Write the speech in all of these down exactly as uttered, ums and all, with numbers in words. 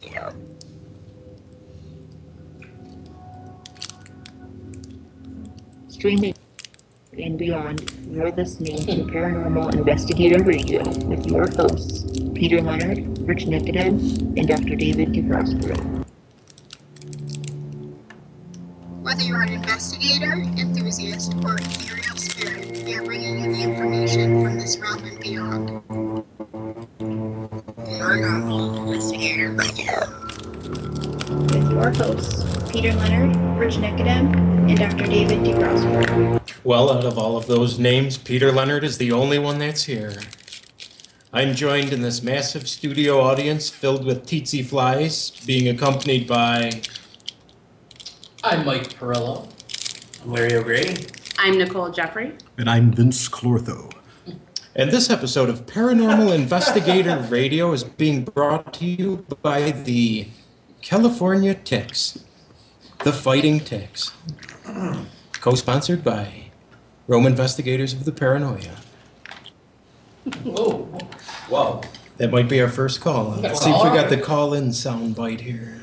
Streaming and beyond, you're listening to Paranormal Investigator Radio with your hosts, Peter Leonard, Rich Nicodem, and Doctor David DeProspero. Whether you're an investigator, enthusiast, or ethereal spirit, we are bringing you the information from this realm and beyond. Paranormal Investigator Radio. With your hosts, Peter Leonard, Rich Nicodem, and Doctor David DeProspero. Well, out of all of those names, Peter Leonard is the only one that's here. I'm joined in this massive studio audience filled with tsetse flies, being accompanied by... I'm Mike Perillo. I'm Larry O'Grady. I'm Nicole Jeffrey. And I'm Vince Clortho. And this episode of Paranormal Investigator Radio is being brought to you by the California Ticks, the Fighting Ticks, co-sponsored by Rome Investigators of the Paranoia. Whoa. Whoa. That might be our first call. Let's see if we got the call-in sound bite here.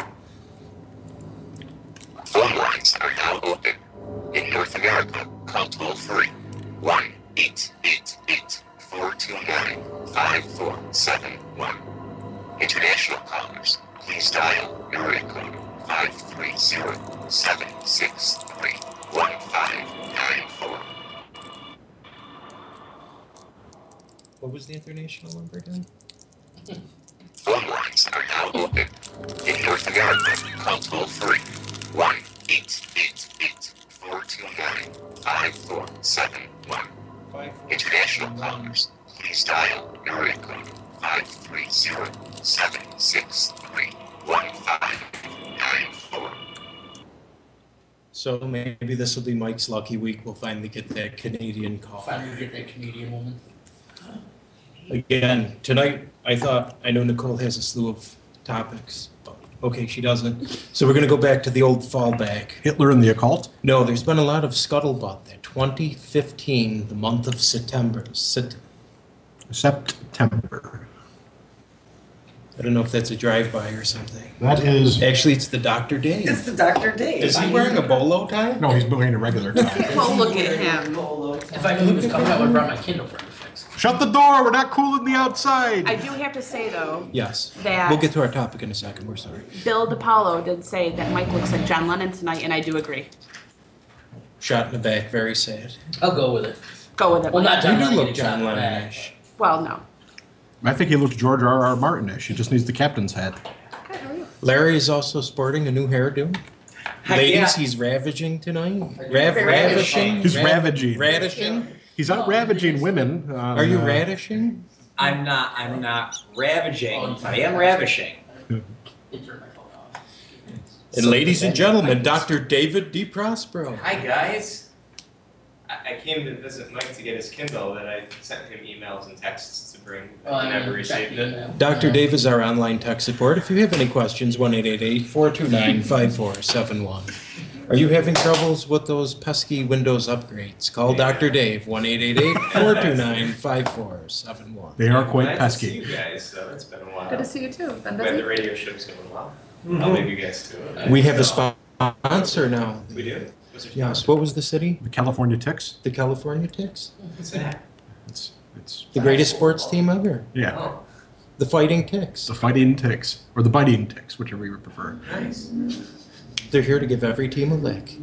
Phone lines are now open. In North America, call toll-free one eight eight eight, four two nine, five four seven one. International callers, please dial area code five three zero, seven six three, one five nine four. What was the international number again? Phone lines are now open. In North America, call toll-free one eight eight eight, four two nine, five four seven one. International callers, please dial area code five three zero, seven six three, one five nine four. So maybe this will be Mike's lucky week. We'll finally get that Canadian call. Finally get that Canadian woman. Again, tonight, I thought, I know Nicole has a slew of topics, but okay, she doesn't. So we're going to go back to the old fallback. Hitler and the occult? No, there's been a lot of scuttlebutt there. twenty fifteen, the month of September. Set- September. I don't know if that's a drive-by or something. That is... Actually, it's the Doctor Dave. It's the Doctor Dave. Is he wearing a bolo tie? No, he's wearing a regular tie. Oh, look at him. If I knew he was coming, I would have brought my Kindle for him to fix. Shut the door! We're not cool in the outside! I do have to say, though, Yes. that We'll get to our topic in a second. We're sorry. Bill DiPaolo did say that Mike looks like John Lennon tonight, and I do agree. Shot in the back. Very sad. I'll go with it. Go with it. Well, Mike. not John You do Lennon look getting shot John in the back. Lennon-ish. Well, no. I think he looks George R. R. Martin-ish. He just needs the captain's hat. Good, how are you? Larry is also sporting a new hairdo. Heck Ladies, yeah. he's ravaging tonight. Rav- Ravishing. ravishing? He's Rav- ravaging. Radishing? He's out ravaging women. Uh, Are you radishing? I'm not. I'm not ravaging. I am ravishing. They turned my phone off. And ladies and gentlemen, Doctor David DeProspero. Hi guys. I I came to visit Mike to get his Kindle that I sent him emails and texts to bring. Oh, I I never checked received the it. email. Doctor Yeah. Dave is our online tech support. If you have any questions, one eight eight eight, four two nine, five four seven one. Are you having troubles with those pesky Windows upgrades? Call Doctor Dave, one eight eight eight, four two nine, five four seven one. They are quite Glad to see pesky. you guys. So it's been a while. Good to see you, too. Been Glad the busy? radio show's going well. I'll leave you guys to it. We have a sponsor now. We do. What's your Yes, what was the city? The California Ticks? The California Ticks? What's that? It's, it's, The greatest sports team ever. yeah. Oh, The Fighting Ticks. The Fighting Ticks. Or the Biting Ticks, whichever you prefer. nice. They're here to give every team a lick.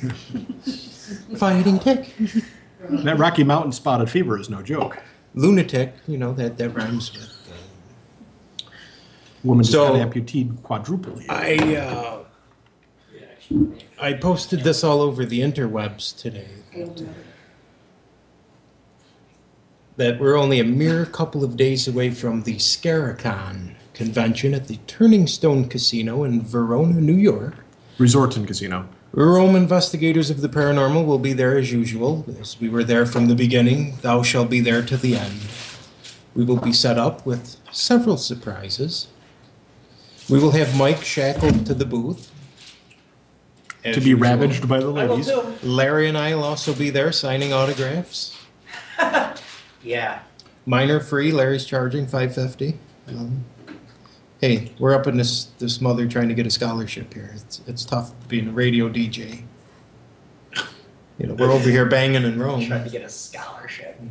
Fighting Tick. That Rocky Mountain spotted fever is no joke. Lunatic, you know, that, that rhymes with... Uh, Woman just So- got amputated quadruply. I, uh, I posted this all over the interwebs today. That we're only a mere couple of days away from the Scaricon convention at the Turning Stone Casino in Verona, New York. Resort and casino. Rome Investigators of the Paranormal will be there as usual, as we were there from the beginning. Thou shalt be there to the end. We will be set up with several surprises. We will have Mike shackled to the booth. as To be usual. ravaged by the I will ladies. too. Larry and I will also be there signing autographs. Yeah. Mine are free. Larry's charging five fifty. Um, Hey, we're up in this this mother trying to get a scholarship here. It's it's tough being a radio D J. You know, we're over here banging in Rome. Trying to get a scholarship.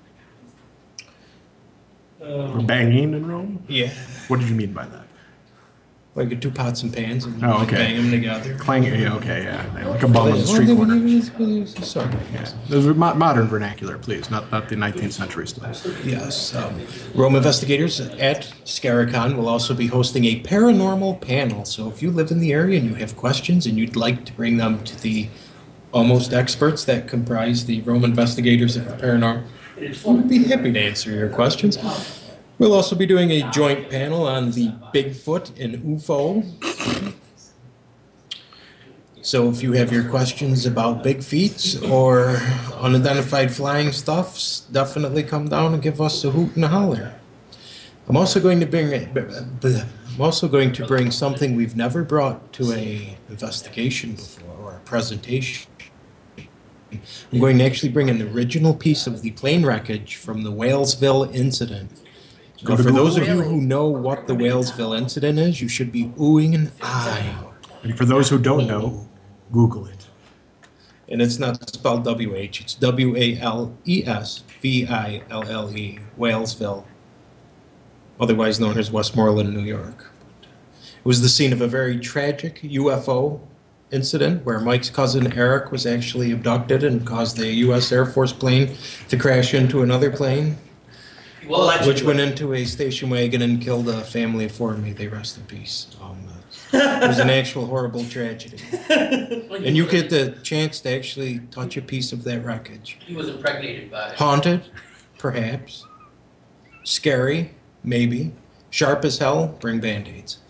We're banging in Rome? Yeah, What did you mean by that? like two pots and pans and Oh, okay. bang them together. Clang, yeah, okay, yeah. Like a bum on the street corner. Sorry. Yeah. Those are mo- modern vernacular, please, not, not the nineteenth century stuff. Yes. Um, Rome investigators at Scaricon will also be hosting a paranormal panel. So if you live in the area and you have questions and you'd like to bring them to the almost experts that comprise the Rome investigators of the paranormal, we'd be happy to answer your questions. We'll also be doing a joint panel on the Bigfoot and U F O. So if you have your questions about big feet or unidentified flying stuffs, definitely come down and give us a hoot and a holler. I'm also going to bring I'm also going to bring something we've never brought to a investigation before or a presentation. I'm going to actually bring an original piece of the plane wreckage from the Whalesville incident. Go Now, to for those of Google. you who know what the Whalesville incident is, you should be oohing and eyeing. And for those who don't know, Google it. And it's not spelled W H, it's W A L E S V I L L E, Whalesville, otherwise known as Westmoreland, New York. It was the scene of a very tragic U F O incident where Mike's cousin Eric was actually abducted and caused a U S Air Force plane to crash into another plane, Well, which went into a station wagon and killed a family of four. May they rest in peace. Um, it was an actual horrible tragedy. And you get the chance to actually touch a piece of that wreckage. He was impregnated by it. Haunted, perhaps. Scary, maybe. Sharp as hell, bring band-aids.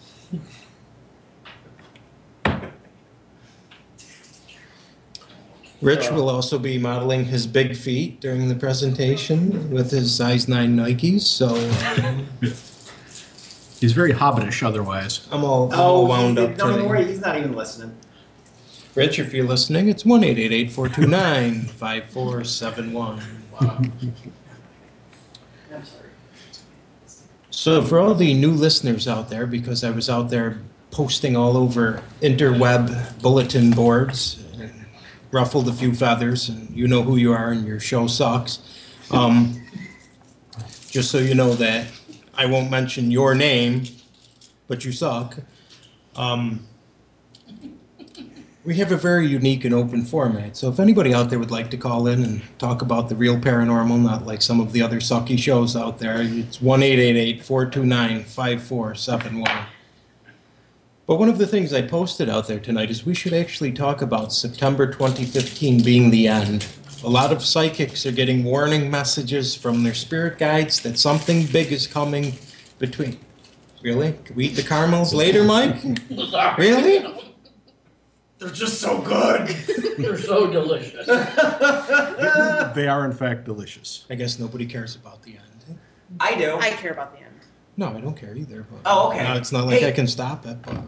Rich will also be modeling his big feet during the presentation with his size nine Nikes, so um, He's very hobbitish otherwise. I'm all, I'm all Oh, wound he, up don't today. worry, he's not even listening. Rich, if you're listening, it's one eight eight eight, four two nine, five four seven one. Wow. I'm sorry. So for all the new listeners out there, because I was out there posting all over interweb bulletin boards and ruffled a few feathers, and you know who you are and your show sucks. Um, just so you know that I won't mention your name, but you suck. Um, we have a very unique and open format, so if anybody out there would like to call in and talk about the real paranormal, not like some of the other sucky shows out there, it's one eight eight eight, four two nine, five four seven one. But one of the things I posted out there tonight is we should actually talk about September twenty fifteen being the end. A lot of psychics are getting warning messages from their spirit guides that something big is coming between. Really? Can we eat the caramels later, Mike? Really? They're just so good. They're so delicious. They are, in fact, delicious. I guess nobody cares about the end. I do. I care about the end. No, I don't care either. But Oh, okay. No, it's not like Hey. I can stop it. But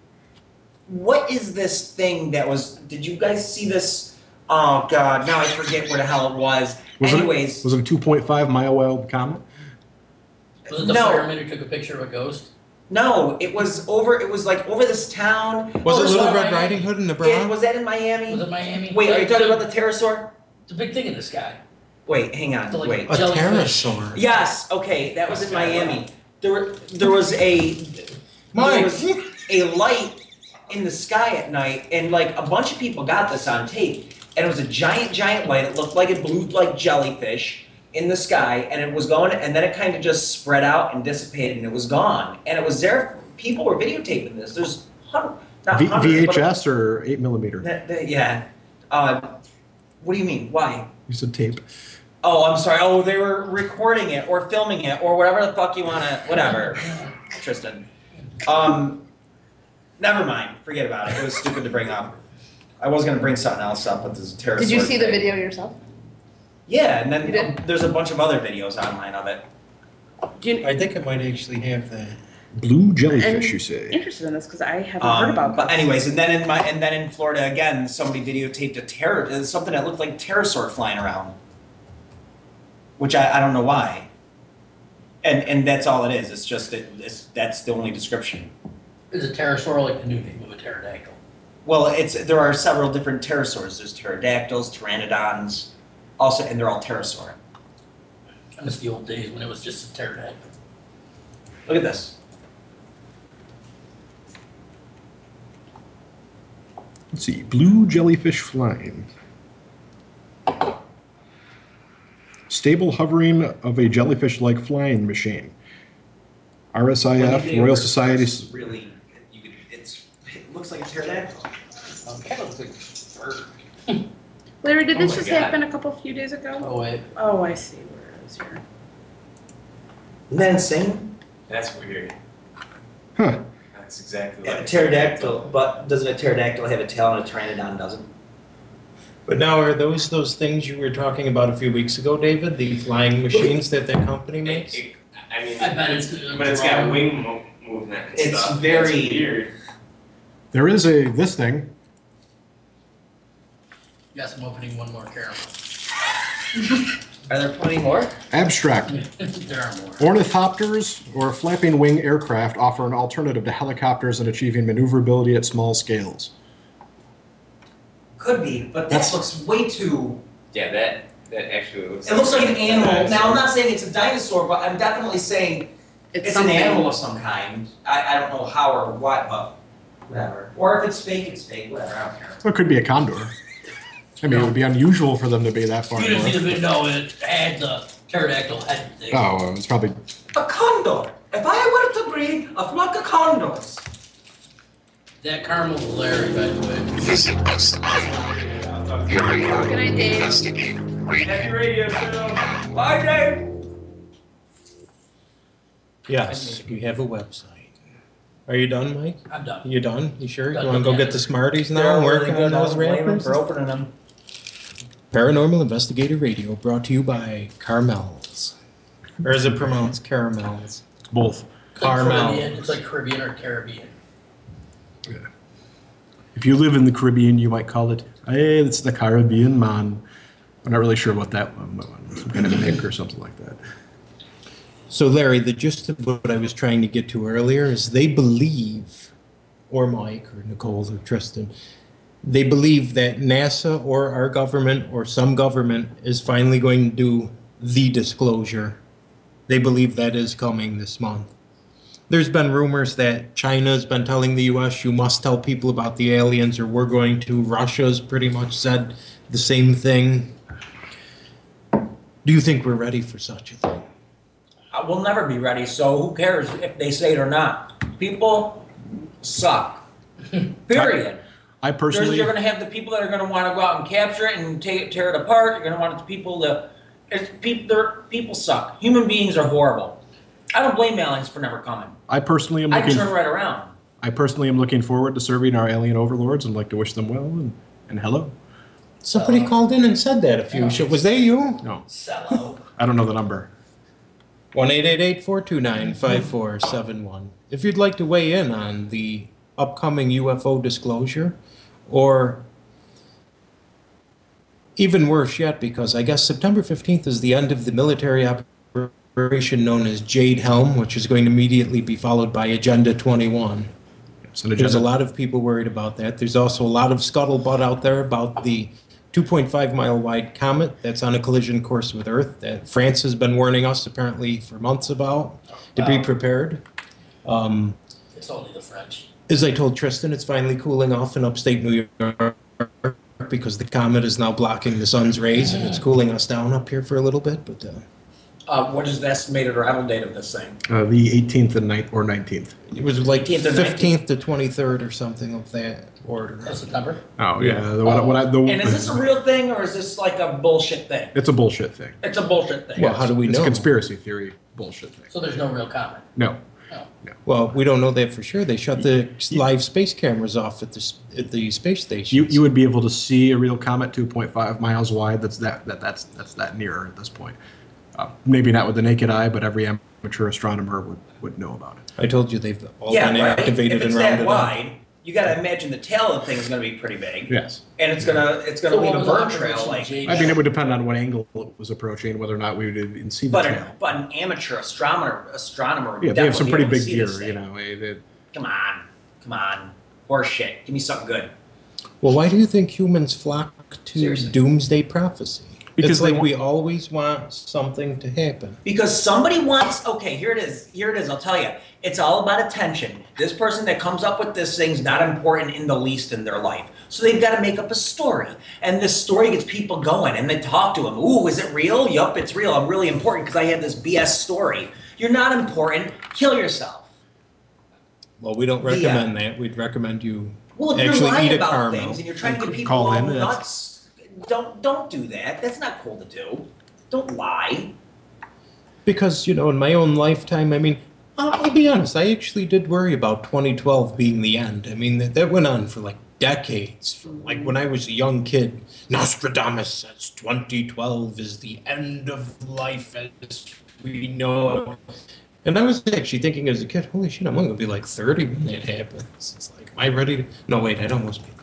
What is this thing that was? Did you guys see this? Oh God, now I forget where the hell it was. Was it- Anyways, Was it a two point five mile wide comet? Was it the No. fireman who took a picture of a ghost? no, it was over. It was like over this town. was Oh, it Little not Red Miami. Riding Hood in the it- Bronx? was that in Miami? Was it Miami? Wait, are you talking The- about the pterosaur? the big thing in the sky? Wait, hang on. The, like, Wait. A jellyfish. pterosaur. Yes. Okay, that was in Miami. There, were, there was a there Mike. was a light in the sky at night, and like a bunch of people got this on tape. And it was a giant, giant light. It looked like it blew like jellyfish in the sky, and it was going, and then it kind of just spread out and dissipated, and it was gone. And it was there. People were videotaping this. There's hundreds, not V- hundreds, but- VHS or eight millimeter? That- that- yeah. Uh, what do you mean? Why? You said tape. Oh, I'm sorry. Oh, they were recording it or filming it or whatever the fuck you wanna. Whatever, Tristan. Um, never mind. Forget about it. It was stupid to bring up. I was gonna bring something else up, but there's a terrorist. Did you see the video yourself? Yeah, and then You did? um, there's a bunch of other videos online of it. Do you, I think it might actually have that. Blue jellyfish, And- you say? interested in this because I haven't Um, heard about but this. anyways, and then in my and then in Florida again, somebody videotaped a terror uh, something that looked like pterosaur flying around, which I, I don't know why. And and that's all it is. It's just that it's, that's the only description. Is a pterosaur like the new name of a pterodactyl? Well, it's there are several different pterosaurs. There's pterodactyls, pteranodons, also, and they're all pterosaur. I miss the old days when it was just a pterodactyl. Look at this. Let's see. Blue jellyfish flying. Stable hovering of a jellyfish-like flying machine. R S I F, Royal Society. It's really, you could, it's it looks like a pterodactyl. Um, kind of looks like a bird. Larry, did Oh this my just God. happen a couple few days ago? Oh, wait. Oh, I see where it is here. Isn't that insane? That's weird. Huh. That's exactly Yeah, like a pterodactyl, but doesn't a pterodactyl have a tail and a pteranodon doesn't? But now, are those those things you were talking about a few weeks ago, David? The flying machines that that company It- makes? it- I mean, I bet it's a but it's got drone. wing mo- movement and It's stuff. very- It's weird. There is a this thing. Yes, I'm opening one more caramel. Are there plenty more? Abstract. There are more. Ornithopters or flapping wing aircraft offer an alternative to helicopters in achieving maneuverability at small scales. Could be, but That's- that looks way too. Yeah, that that actually looks. It looks like an a animal. dinosaur. Now, I'm not saying it's a dinosaur, but I'm definitely saying It's, it's something. an animal of some kind. I, I don't know how or what, but whatever. Or if it's fake, it's fake. Whatever. I don't care. Well, it could be a condor. I mean, it would be unusual for them to be that far You didn't north. even know it had the pterodactyl head thing. Oh, well, it's probably. A condor. If I were to breed a flock of condors. That caramel was Larry, by the way. Visit us online. Here are your Good night, Dave. investigative radio. Happy radio show. Bye, Dave. Yes, we have a website. Are you done, Mike? I'm done. You done? You sure? You Done. want to go get the Smarties now and work on those rappers? for opening them. Paranormal Investigative Radio, brought to you by Carmel's. Or is it pronounced caramels? Both. It's like Caramel. Caribbean. It's like Caribbean or Caribbean. If you live in the Caribbean, you might call it, hey, it's the Caribbean man. I'm not really sure what that one was. Some kind of Nick or something like that. So, Larry, the gist of what I was trying to get to earlier is they believe, or Mike, or Nicole, or Tristan, they believe that NASA or our government or some government is finally going to do the disclosure. They believe that is coming this month. There's been rumors that China's been telling the U S you must tell people about the aliens or we're going to. Russia's pretty much said the same thing. Do you think we're ready for such a thing? Uh, We'll never be ready, so who cares if they say it or not? People suck. Period. I There's, personally, you're going to have the people that are going to want to go out and capture it and take it, tear it apart. You're going to want the people to. It's, people, people suck. Human beings are horrible. I don't blame aliens for never coming. I personally am I can looking. turn right around. I personally am looking forward to serving our alien overlords and like to wish them well and, and hello. Somebody called in and said that a few. sh- Was that you? No, Sellout. I don't know the number. one eight eight eight, four two nine, five four seven one. If you'd like to weigh in on the upcoming U F O disclosure, or even worse yet, because I guess September fifteenth is the end of the military operation known as Jade Helm, which is going to immediately be followed by Agenda twenty-one. It's an There's agenda. a lot of people worried about that. There's also a lot of scuttlebutt out there about the two point five mile wide comet that's on a collision course with Earth that France has been warning us apparently for months about to be Wow. prepared. Um, It's only the French. as I told Tristan, it's finally cooling off in upstate New York because the comet is now blocking the sun's rays and it's cooling us down up here for a little bit. But uh, Uh, what is the estimated arrival date of this thing? Uh, the eighteenth and ninth or nineteenth. it was like eighteenth or fifteenth to twenty-third or something of that order. That's September. Oh yeah, the, what, what I, the, And is this a real thing or is this like a bullshit thing? It's a bullshit thing. It's a bullshit thing. Well, how do we It's know? a conspiracy theory bullshit thing. So there's no real comment. No. Well, we don't know that for sure. They shut the live space cameras off at the s- at the space station. You you would be able to see a real comet two point five miles wide. That's that that that's that's that near at this point. Uh, maybe not with the naked eye, but every amateur astronomer would, would know about it. I told you they've all Yeah, been right. activated If it's and that rounded up. wide, you gotta imagine the tail of the thing is gonna be pretty big. Yes. And it's gonna, it's gonna So leave what a was burn Operation trail like. Jade? I mean, it would depend on what angle it was approaching, whether or not we would even see the But, tail. an, but an amateur astronomer, astronomer would Yeah, they have some definitely pretty be able big to see gear, this you thing. know. eh, they- Come on, come on, horse shit. Give me something good. Well, why do you think humans flock to Seriously. doomsday prophecy? Because it's they like want- we always want something to happen. Because somebody wants, okay, here it is, here it is, I'll tell you. It's all about attention. This person that comes up with this thing's not important in the least in their life. So they've got to make up a story. And this story gets people going and they talk to them. Ooh, is it real? Yup, it's real. I'm really important because I have this B S story. You're not important. Kill yourself. Well, we don't The, uh, recommend that. We'd recommend you Well, if you're actually lying eat a about caramel. things and you're trying to get people Call all in, that's- nuts, don't don't do that. That's not cool to do. Don't lie. Because, you know, in my own lifetime, I mean, I'll, I'll be honest, I actually did worry about twenty twelve being the end. I mean, that, that went on for like decades. From like when I was a young kid, Nostradamus says twenty twelve is the end of life as we know it. And I was actually thinking as a kid, holy shit, I'm only going to be like thirty when that happens. It's like, am I ready to? No, wait, I'd almost be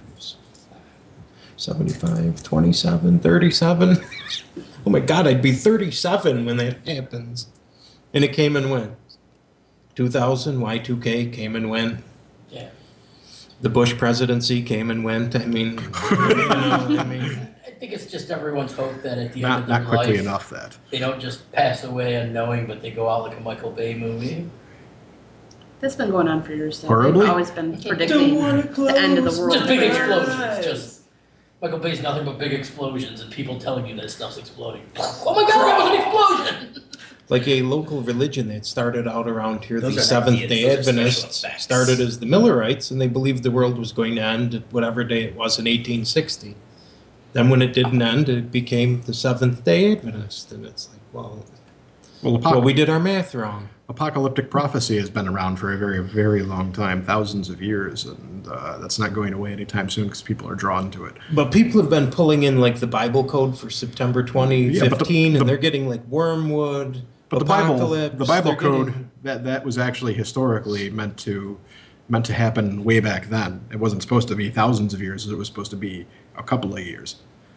seventy-five, twenty-seven, thirty-seven. Oh my God, I'd be thirty-seven when that happens. And it came and went. two thousand, Y two K came and went. Yeah. The Bush presidency came and went. I mean, you know, I mean, I think it's just everyone's hope that at the end Not, of their not quickly life, enough that. they don't just pass away unknowing, but they go out like a Michael Bay movie. That's been going on for years. So Horribly? They've always been predicting the end of the world. Just big for- explosions. Just Michael Bay's nothing but big explosions and people telling you that stuff's exploding. Oh my God, that was an explosion! like a local religion that started out around here, Those the are not Seventh kids, Day those are special Adventists, effects. started as the Millerites, and they believed the world was going to end at whatever day it was in eighteen sixty. Then when it didn't end, it became the Seventh Day Adventist, and it's like, well, Well, apoc- well, we did our math wrong. apocalyptic prophecy has been around for a very, very long time, thousands of years, and uh, that's not going away anytime soon because people are drawn to it. But people have been pulling in like the Bible code for September twenty fifteen, Yeah, but the- and the- they're getting like wormwood, But the Bible, apocalypse. the Bible they're code, getting- that that was actually historically meant to meant to happen way back then. It wasn't supposed to be thousands of years. It was supposed to be a couple of years.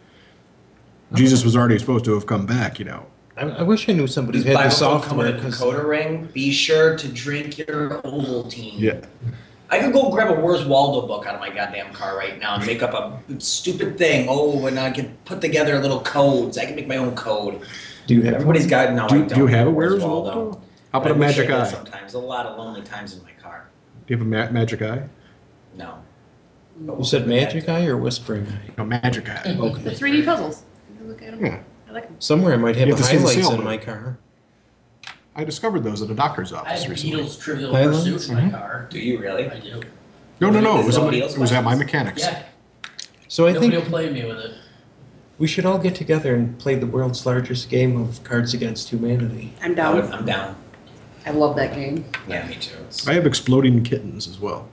Jesus was already supposed to have come back, you know. I, I wish I knew somebody who Does had the Bible code come software with a because decoder ring? Be sure to drink your Ovaltine. Yeah. I could go grab a Where's Waldo book out of my goddamn car right now and make up a stupid thing. Oh, and I can put together little codes. I can make my own code. do you have Everybody's got no. Do, I do don't you have a Where's Where's Waldo? How But about a I wish I magic did eye? Sometimes a lot of lonely times in my car. Do you have a ma- magic eye? No. You said magic eye or whispering eye? No, magic eye. The Okay. three D puzzles. You Look at them. Yeah. I like them. Somewhere I might have, You have a to see the highlights seal in button. my car. I discovered those at a doctor's I office have recently. Beatles Trivial Highlights? Pursuit in my car. Do you really? I do. No, no, no. It Is was, it all at, Beatles it was at my classes? mechanics. Yeah, So I nobody think will play me with it. we should all get together and play the world's largest game of Cards Against Humanity. I'm I would- down. I'm down. I love that game. Yeah, me too. It's- I have exploding kittens as well.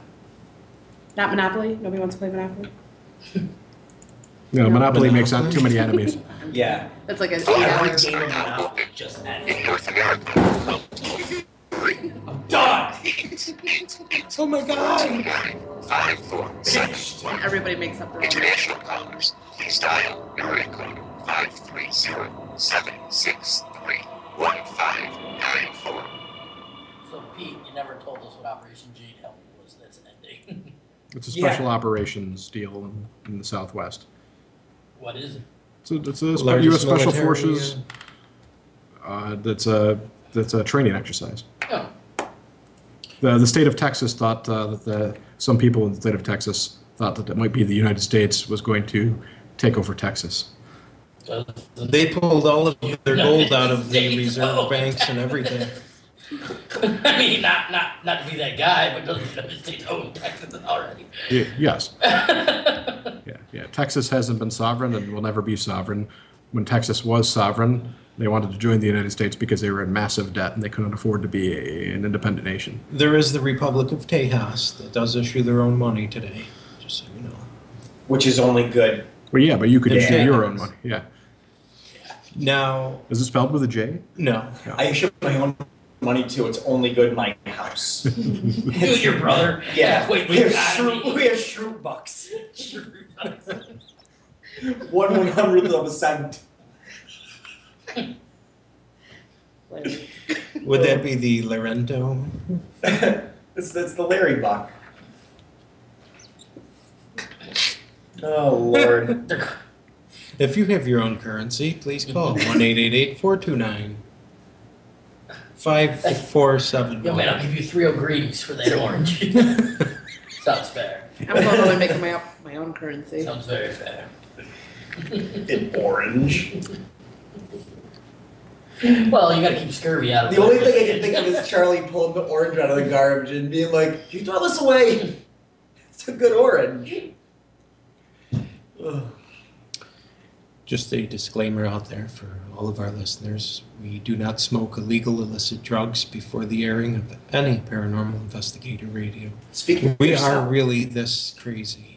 Not Monopoly? Nobody wants to play Monopoly? No, No. Monopoly makes Monopoly? not too many enemies. Yeah. That's like a eight Five hour weeks game are of now Monopoly open. just In ended. North America, three, Done. eight, eight, eight, Oh my God! nine, five, four, seven, one. Everybody makes up their own. International callers, please dial area code five three zero seven six three one five nine four. So Pete, you never told us what Operation Jade Helmet was. That's an ending. It's a Yeah. special operations deal in, in the Southwest. What is it? So it's a spe- Largest U S Special military, Forces. Uh, that's a that's a training exercise. Oh, The the state of Texas thought uh, that the some people in the state of Texas thought that it might be the United States was going to take over Texas. so They pulled all of their gold out of the There you reserve go. banks and everything. I mean, not not not to be that guy, but doesn't the United States own Texas already? Y- yes. Yeah, yeah. Texas hasn't been sovereign and will never be sovereign. When Texas was sovereign, they wanted to join the United States because they were in massive debt and they couldn't afford to be a, an independent nation. There is the Republic of Tejas that does issue their own money today, just so you know. Which is only good. Well, yeah, but you could Yeah. issue your own money. Yeah. Now, Is it spelled with a J? no. I issue my own money to. It's only good in my house. You and your brother. Yeah, Wait, we we have got shroot, me. we have shroot bucks. One one hundredth of a cent. Would that be the Laurento? It's, it's the Larry buck. Oh Lord. If you have your own currency, please call one eight eight eight, four two nine, five four seven Yo, man, I'll one. give you three O'Grady's for that orange. Sounds fair. I'm going to make my, own- my own currency. Sounds very fair. In orange. Well, you gotta keep scurvy out of The it. only thing I can think of is Charlie pulling the orange out of the garbage and being like, "You throw this away. It's a good orange." Ugh. Just a disclaimer out there for all of our listeners. We do not smoke illegal illicit drugs before the airing of any Paranormal Investigator radio. Speaking of We yourself, are really this crazy.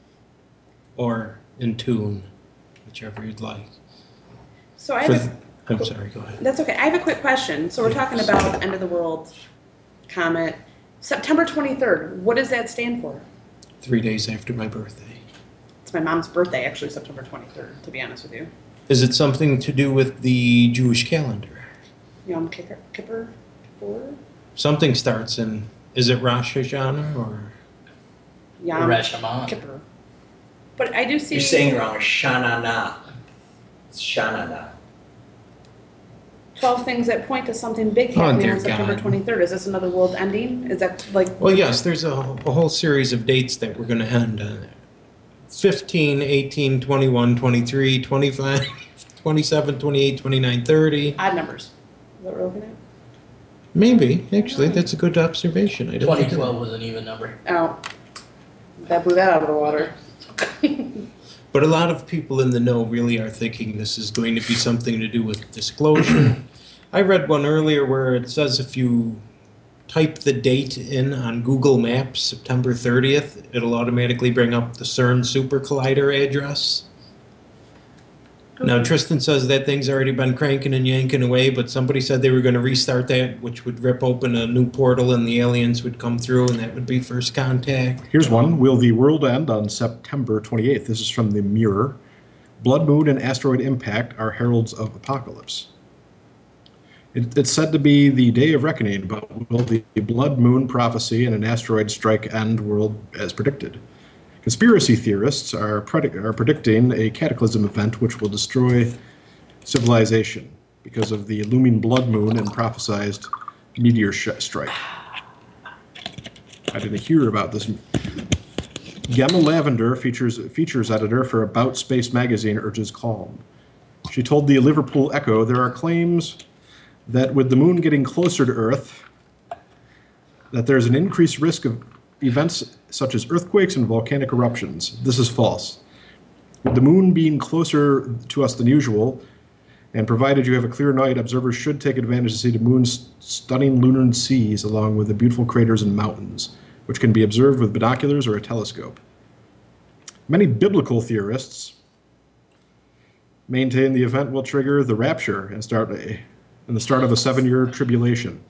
Or in tune, whichever you'd like. So I For have a, th- I'm sorry, go ahead. that's okay. I have a quick question. So we're talking about end of the world comet. September twenty-third. What does that stand for? Three days after my birthday. It's my mom's birthday, actually, September twenty-third, to be honest with you. Is it something to do with the Jewish calendar? Yom Kippur? Kippur? Kippur? Something starts in, is it Rosh Hashanah or? Yom Rashaman. Kippur. But I do see... you're saying it wrong. It's Shanana. It's Shanana. twelve things that point to something big Oh, happening dear on September God. twenty-third. Is this another world ending? Is that like... Well, yes, there's a, a whole series of dates that we're going to end on. fifteen, eighteen, twenty-one, twenty-three, twenty-five, twenty-seven, twenty-eight, twenty-nine, thirty. odd numbers? Is that what we're looking at? Maybe, actually, that's a good observation. I didn't twenty think of twelve was an even number. Oh. That blew that out of the water. But a lot of people in the know really are thinking this is going to be something to do with disclosure. I read one earlier where it says if you type the date in on Google Maps, September thirtieth, it'll automatically bring up the CERN Super Collider address. Now, Tristan says that thing's already been cranking and yanking away, but somebody said they were going to restart that, which would rip open a new portal and the aliens would come through, and that would be first contact. Here's one. Will the world end on September twenty-eighth? This is from the Mirror. Blood moon and asteroid impact are heralds of apocalypse. It, it's said to be the day of reckoning, but will the blood moon prophecy and an asteroid strike end world as predicted? Conspiracy theorists are, predict, are predicting a cataclysm event which will destroy civilization because of the looming blood moon and prophesized meteor sh- strike. I didn't hear about this. Gemma Lavender, features, features editor for About Space magazine, urges calm. She told the Liverpool Echo there are claims that with the moon getting closer to Earth, that there's an increased risk of events such as earthquakes and volcanic eruptions. This is false. With the moon being closer to us than usual, and provided you have a clear night, observers should take advantage to see the moon's stunning lunar seas along with the beautiful craters and mountains, which can be observed with binoculars or a telescope. Many biblical theorists maintain the event will trigger the rapture and start a, and the start of a seven-year tribulation.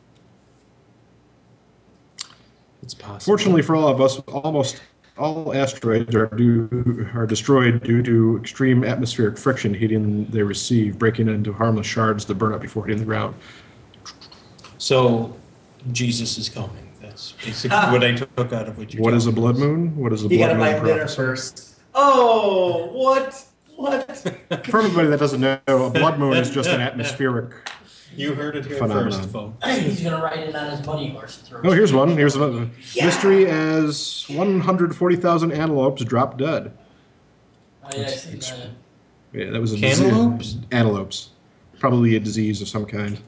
It's possible. Fortunately for all of us, almost all asteroids are, due, are destroyed due to extreme atmospheric friction heating they receive, breaking into harmless shards that burn up before hitting the ground. So, Jesus is coming. That's basically what I took out of what you're What is a telling blood moon? What is a You blood gotta moon buy dinner prophecy? first. Oh, what? What? For everybody that doesn't know, a blood moon is just an atmospheric. You heard it here Phenomenon. first, folks. I think he's gonna ride in on his money horse and throw Oh, here's one. Here's another. Yeah. Mystery as one hundred forty thousand antelopes drop dead. Oh, yeah, I seen that. Yeah, that was a Cantaloupes? disease. Antelopes. Probably a disease of some kind.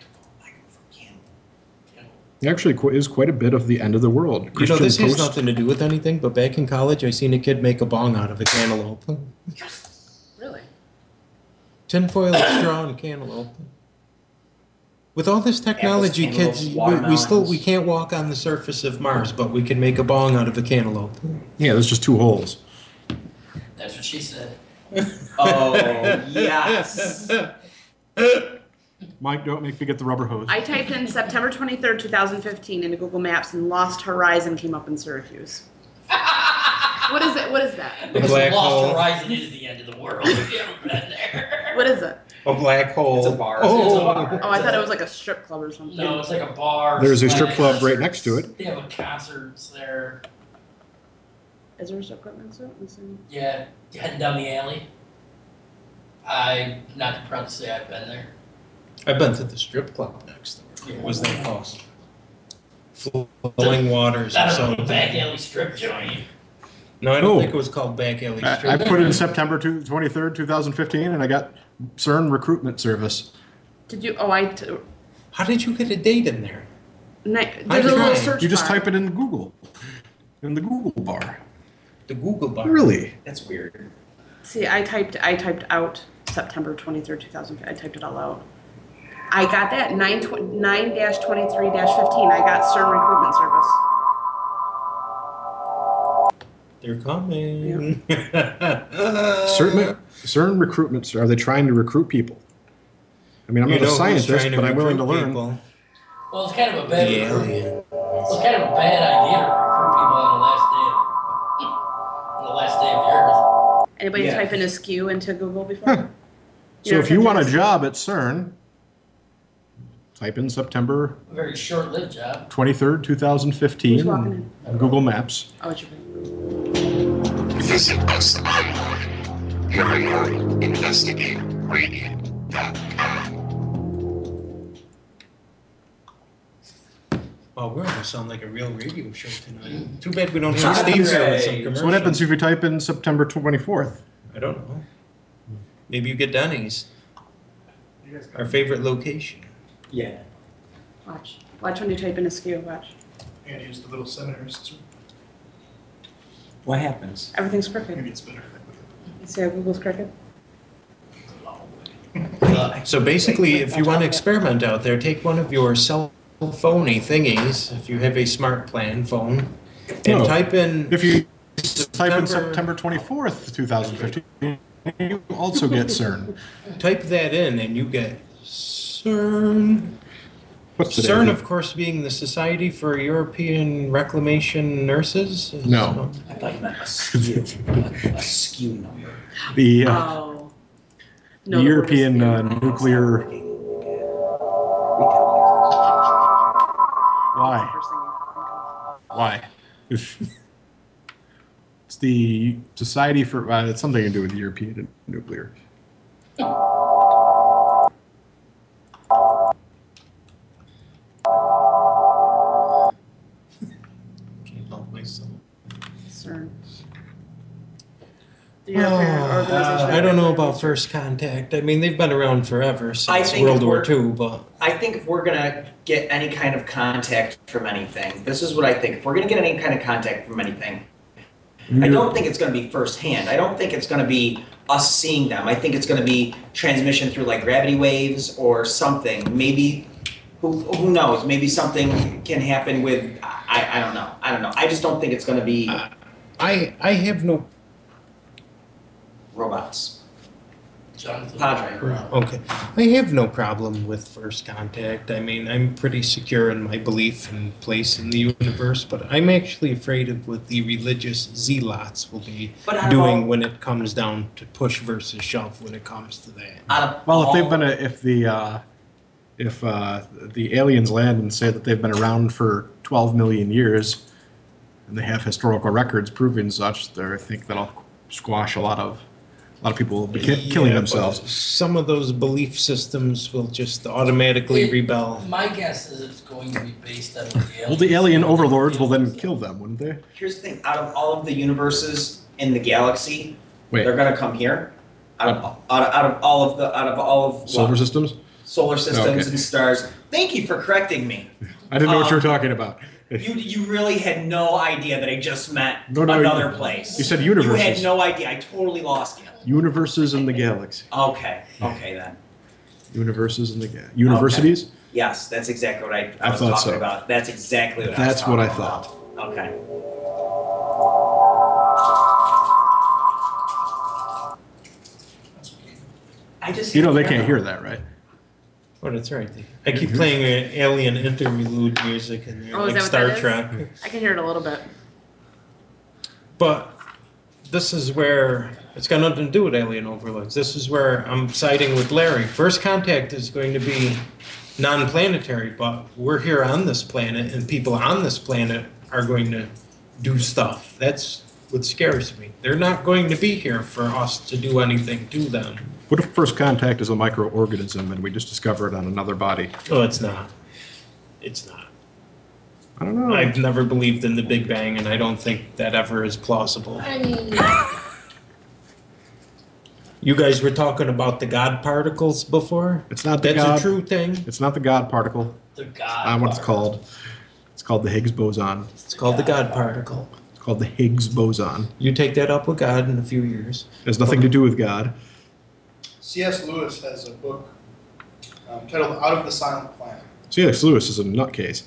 Actually, qu- is quite a bit of the end of the world. You know, Christian this has Post- nothing to do with anything, but back in college, I seen a kid make a bong out of a cantaloupe. Really? Tinfoil, straw, and cantaloupe. With all this technology, Apples, kids, cantaloupes, we, we still watermelons. we can't walk on the surface of Mars, but we can make a bong out of a cantaloupe. Yeah, there's just two holes. That's what she said. Oh, yes. Mike, don't make me get the rubber hose. I typed in September twenty-third, two thousand fifteen into Google Maps and Lost Horizon came up in Syracuse. What is it? What is that? Because black Lost hole. Horizon is the end of the world if you haven't been there. What is it? A black hole. It's a bar. Oh. It's a bar. Oh, I thought it was like a strip club or something. No, it's like a bar. There's a strip slash- club right next to it. They have a concerts there. Is there a strip club next to it? Let's see. Yeah, heading down the alley. I'm not too proud to say I've been there. I've been to the strip club next door. Yeah. What was that called? Flowing Waters or Not a something. back alley strip joint. No, I don't Oh. think it was called Back Alley I, I Strip. put in September twenty-third, two thousand fifteen, and I got CERN recruitment service. Did you? Oh, I. T- How did you get a date in there? ni- I there's a little tried. search You just bar. type it in Google, in the Google bar. The Google bar. Really? That's weird. See, I typed. I typed out September twenty-third, two thousand. I typed it all out. I got that nine tw- nine dash twenty-three dash fifteen. I got CERN recruitment service. They're coming. CERN, CERN recruitment, are they trying to recruit people? I mean, I'm You not a know who's scientist, trying to but I'm willing to recruit learn. people? Well, it's kind of a bad. The alien. It's kind of a bad idea to recruit people on the last day of on the last day of the Earth. Anybody Yeah. type in askew into Google before? Huh. You So know, if you want a sometimes- job at CERN, type in September A very short-lived job. twenty-third, two thousand fifteen, Who's walking in? on Google Maps. Oh, it's your friend. Visit us online. Paranormal Investigator Radio dot com. Oh, we're gonna sound like a real radio show tonight. Too bad we don't have Steve here with some Right. commercials. So what happens if you type in September twenty-fourth? I don't know. Maybe you get Denny's. Our favorite location. Yeah. Watch. Watch when you type in askew. Watch. And use the little centers. What happens? Everything's crooked. Maybe it's better. You see how Google's crooked? Uh, So basically, if you want to experiment out there, take one of your cell phony thingies, if you have a smart plan phone, and No. type in If you type in September- September twenty-fourth, two thousand fifteen, you also get CERN. type that in, and you get CERN. What's the CERN, name? of course, being the Society for European Reclamation Nurses. is- No. I thought you meant a skew. A skew number. The, uh, Oh. the No, word is European uh, askew. nuclear. Why? First thing you think of. Why? It's the Society for, uh, it's something to do with European nuclear. Can't help myself. CERN. The European Oh, Organization. I don't know about First Contact. I mean, they've been around forever I since think World if War we're- Two, but I think if we're gonna get any kind of contact from anything, this is what I think. If we're gonna get any kind of contact from anything, I don't think it's gonna be firsthand. I don't think it's gonna be us seeing them. I think it's gonna be transmission through like gravity waves or something. Maybe, who, who knows? Maybe something can happen with, I, I don't know. I don't know. I just don't think it's gonna be I I have no. robots. Jonathan. Padre. Okay, I have no problem with First Contact. I mean, I'm pretty secure in my belief and place in the universe, but I'm actually afraid of what the religious zealots will be But out of doing all- when it comes down to push versus shove when it comes to that. Out of Well, if all- they've been, a, if the, uh, if uh, the aliens land and say that they've been around for twelve million years, and they have historical records proving such, there, I think that'll squash a lot of, a lot of people will be ki- killing Yeah, but themselves. Some of those belief systems will just automatically It- rebel. My guess is it's going to be based on what the aliens. Well, the alien overlords will then kill them, wouldn't they? Here's the thing, out of all of the universes in the galaxy, Wait, they're gonna come here. Out of, out of, out of all of the, out of all of what? solar systems? solar systems Okay. and stars. Thank you for correcting me. I didn't know what you were Um, talking about. You you really had no idea that I just meant No, no, another you- place. You said You had universes. no idea. I totally lost you. Universes in the galaxy. Okay, okay then. Universes in the ga- universities? Yes, that's exactly what I, I, I was thought talking so. about. That's exactly what That's I was what I talking thought. about. Okay. I just You know they can't hear that, right? Oh, that's right. I keep playing uh, alien interlude music in there, Oh, is like that what Star that is? Trek. I can hear it a little bit. But this is where it's got nothing to do with alien overlords. This is where I'm siding with Larry. First Contact is going to be non-planetary, but we're here on this planet, and people on this planet are going to do stuff. That's what scares me. They're not going to be here for us to do anything to them. What if First Contact is a microorganism and we just discover it on another body? Oh, it's not. It's not. I don't know. I've never believed in the Big Bang, and I don't think that ever is plausible. I mean, You guys were talking about the God particles before? It's not the That's God. a true thing. It's not the God particle. the God. I know what it's part. called. It's called the Higgs boson. It's called the God particle. It's called the Higgs boson. You take that up with God in a few years. It has nothing to do with God. C S. Lewis has a book um, titled Out of the Silent Planet. C S. Lewis is a nutcase.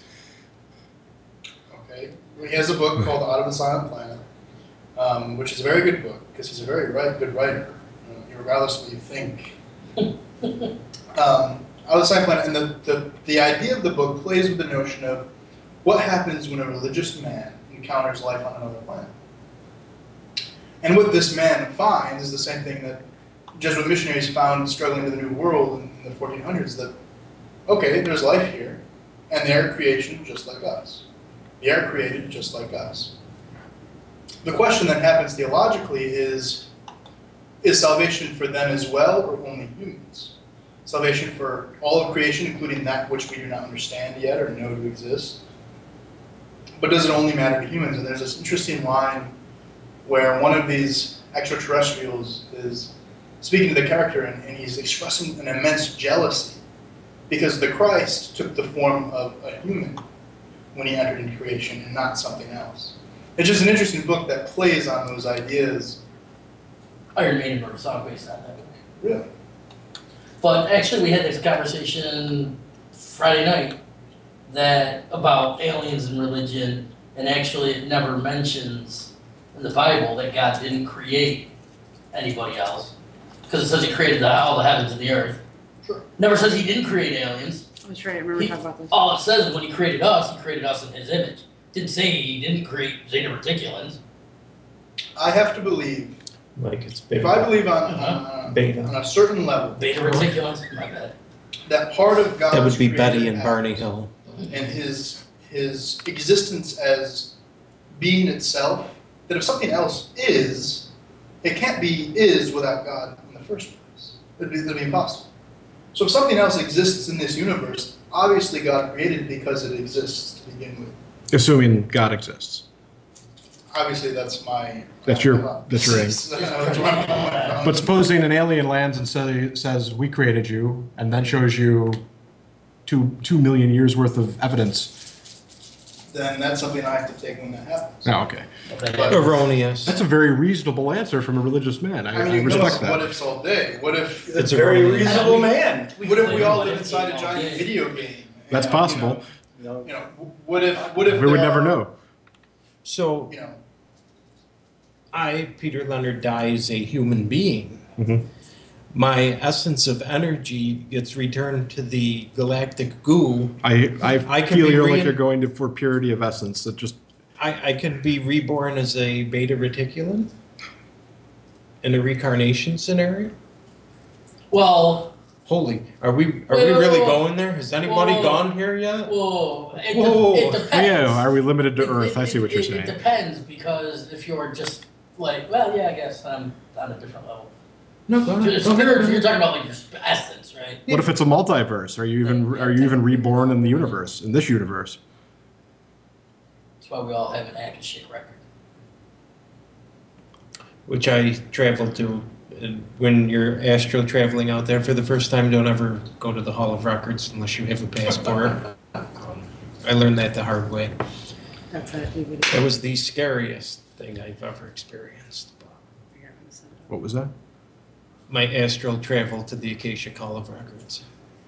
Okay, he has a book called Out of the Silent Planet, um, which is a very good book because he's a very right, good writer, uh, regardless of what you think. um, Out of the Silent Planet, and the, the the idea of the book plays with the notion of what happens when a religious man encounters life on another planet. And what this man finds is the same thing that Jesuit missionaries found struggling to the New World in the fourteen hundreds, that, okay, there's life here, and they are creation just like us. They are created just like us. The question that happens theologically is, is salvation for them as well, or only humans? Salvation for all of creation, including that which we do not understand yet or know to exist? But does it only matter to humans? And there's this interesting line where one of these extraterrestrials is speaking to the character, and, and he's expressing an immense jealousy because the Christ took the form of a human when he entered into creation and not something else. It's just an interesting book that plays on those ideas. Iron Maiden wrote a song based on that book. Really? But actually, we had this conversation Friday night that about aliens and religion, and actually, it never mentions in the Bible that God didn't create anybody else, because it says He created the, all the heavens and the earth. Sure. Never says He didn't create aliens. That's right, I remember He- talking about this. All it says is when He created us, He created us in His image. Didn't say He didn't create Zeta Reticulans. I have to believe, Like it's if big. I believe on, Uh-huh. on, Beta. on a certain level, Beta Reticulans, my bad. that part of God's That would be Betty created and act Barney Hill. and his his existence as being itself, that if something else is, it can't be is without God in the first place. It'd be, it'd be impossible. So if something else exists in this universe, obviously God created it because it exists to begin with. Assuming God exists. Obviously, that's my. That's your- that's your aim. That's where I'm going from. But supposing an alien lands and say, says, we created you, and then shows you two, two million years worth of evidence. Then that's something I have to take when that happens. Oh, okay. But- Erroneous. That's a very reasonable answer from a religious man. I, I mean, I you can respect go what that. ifs all day. What if It's a very erroneous. reasonable man. what if we all What live if inside we a all giant did? video game? That's You know, possible. You know, you know, what if what if We would there never are, know. So You know, I, Peter Leonard, die as a human being. Mhm. My essence of energy gets returned to the galactic goo. I, I, I can feel be you're rein- like you're going to for purity of essence. That just I, I can be reborn as a beta reticulan in a reincarnation scenario. Well, Holy, are we are Wait, we wait, really wait, going there? Has anybody whoa. gone here yet? whoa, it, Whoa. De- it depends. yeah. Are we limited to It- Earth? it- I see what it- you're it- saying. It depends, because if you're just like, well, yeah, I guess I'm on a different level. No, go If ahead. you're, Go ahead. if you're talking about like your sp- essence, right? What if it's a multiverse? Are you even are you even reborn in the universe, in this universe? That's why we all have an Akashic record. Which I traveled to. And when you're astral traveling out there for the first time, don't ever go to the Hall of Records unless you have a passport. Um, I learned that the hard way. That's it, leave it. That was the scariest thing I've ever experienced. What was that? My astral travel to the Akashic Hall of Records.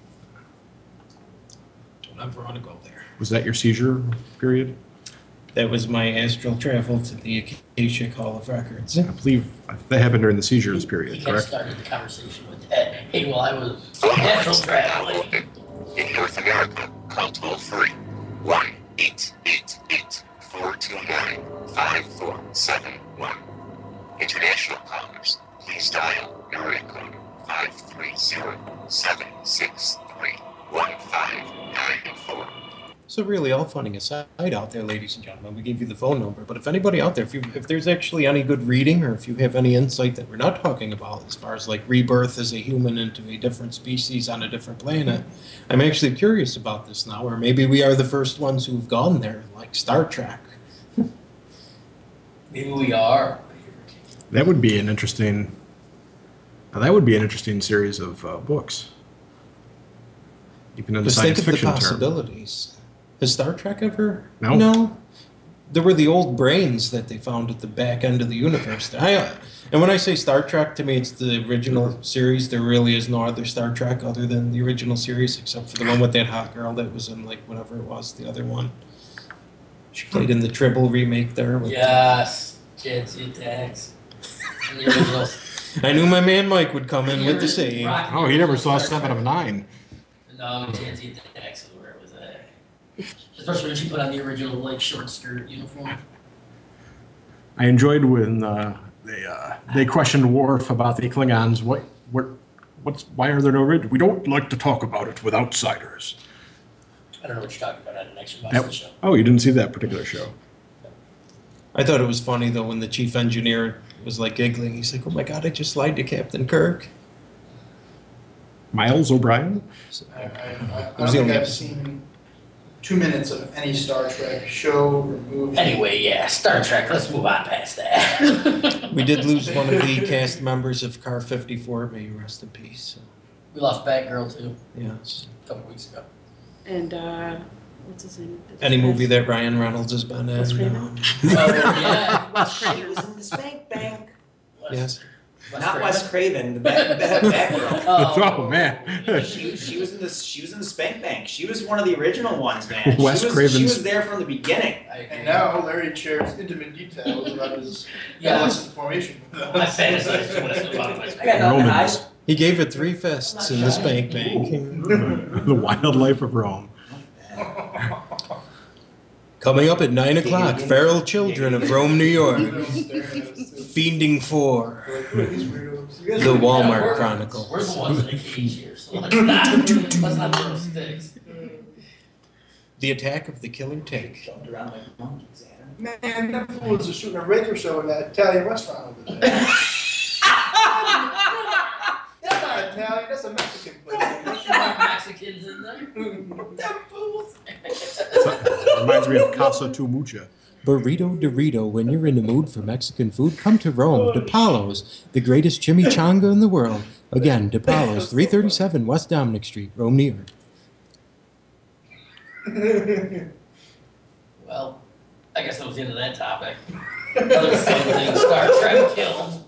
Don't ever want to go there. Was that your seizure period? That was my astral travel to the Akashic Hall of Records. I believe that happened during the seizures He period, kind of correct? started the conversation with that. Hey, well, I was natural traveling. In North America, call toll free one eight eight eight, four two nine, five four seven one. International callers, please dial area code five three zero, seven six three, one five nine four. So really, all funning aside out there, ladies and gentlemen, we gave you the phone number. But if anybody out there, if you, if there's actually any good reading, or if you have any insight that we're not talking about, as far as like rebirth as a human into a different species on a different planet, I'm actually curious about this now. Or maybe we are the first ones who've gone there, like Star Trek. Maybe we are. That would be an interesting. Now that would be an interesting series of uh, books. Even in the Just think science of the fiction term. possibilities. Has Star Trek ever? No. No. There were the old brains that they found at the back end of the universe. I, and when I say Star Trek, to me it's the original series. There really is no other Star Trek other than the original series, except for the one with that hot girl that was in, like, whatever it was, the other one. She played in the Tribble remake there. With Yes, Jancy Tax. And the original. I knew my man Mike would come in with the same. Rock- Oh, he never saw Seven of Nine. No, Jancy Tax is where it was at. Especially when she put on the original, like, short skirt uniform. I enjoyed when uh, they uh, they questioned Worf about the Klingons. What what what's why are there no rid? We don't like to talk about it with outsiders. I don't know what you're talking about. I didn't actually watch That- the show. oh, you didn't see that particular show. I thought it was funny, though, when the chief engineer was, like, giggling. He's like, oh, my God, I just lied to Captain Kirk. Miles O'Brien. So, I, I, I, I It don't was the think only I've episode. seen two minutes of any Star Trek show or movie. Anyway, yeah, Star Trek. Let's move on past that. We did lose one of the cast members of Car fifty-four. May you rest in peace. So, We lost Batgirl, too, yes. a couple weeks ago. And, uh, what's his name? Any movie that Ryan Reynolds has been in. Wes Craven? um, Oh, yeah. She was in the Spank Bank. yes. Wes Not Craven? Wes Craven, the bad, bad, bad girl. Oh, man. She, she was in the she was in the Spank Bank. She was one of the original ones, man. Wes she was, Craven's- She was there from the beginning. I agree. And now Larry shares intimate details about his Yeah. adolescent formation. I fantasize too much about Wes I got Craven. nothing to hide. Romans. He gave it three fists in the spank bank. The Wildlife of Rome. Coming up at nine o'clock, feral children of Rome, New York, fiending for The the Walmart Yeah, we're- Chronicle. We're the ones in the cage here, so let's not, let's not throw sticks. The Attack of the Killer Tank. Jumped around like monkeys, Adam. Man, that fool was shooting a radio show in that Italian restaurant over there. That's not Italian, that's a Mexican place. There's not Mexicans in there. Reminds me of Casa Tu Mucha. Burrito Dorito, when you're in the mood for Mexican food, come to Rome, DePaolo's, the greatest chimichanga in the world. Again, DePaolo's, three thirty-seven West Dominic Street, Rome, New York. Well, I guess that was the end of that topic. Another fun thing Star Trek